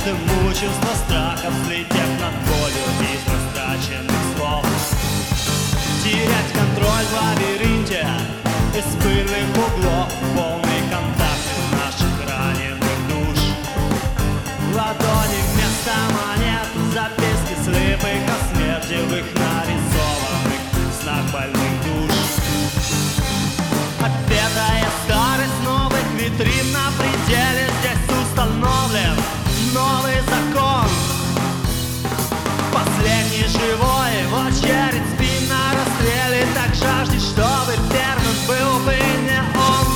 каждым мучился страхом, взлетев над болью из растраченных слов. Терять контроль в лабиринте из пыльных углов, полный контакт наших раненых душ. В ладони вместо монет записки слепых о смерти в их нарисованных снах больных душ. Отпетая старость новых витрин, на пределе здесь установлен новый закон. Последний живой в очередь спин на расстреле, так жаждет, чтобы первым был бы не он.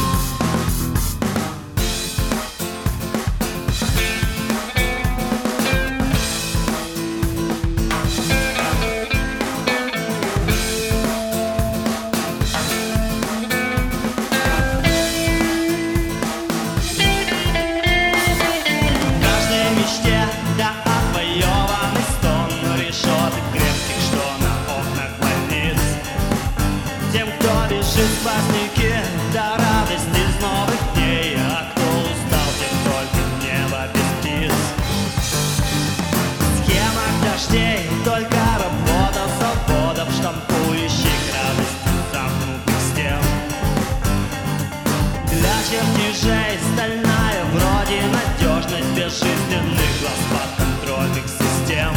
Спасники до радости из новых дней, а кто устал, тем только в небо без птиц. В схемах дождей только работа заводов, штампующих радость замкнутых стен. Для чертежей стальная вроде надежность безжизненных глаз подконтрольных систем.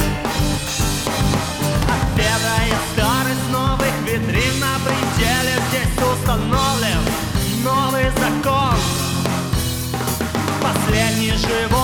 Отпетая старость новых витрин, на пределе здесь установлен новый закон. Последний живой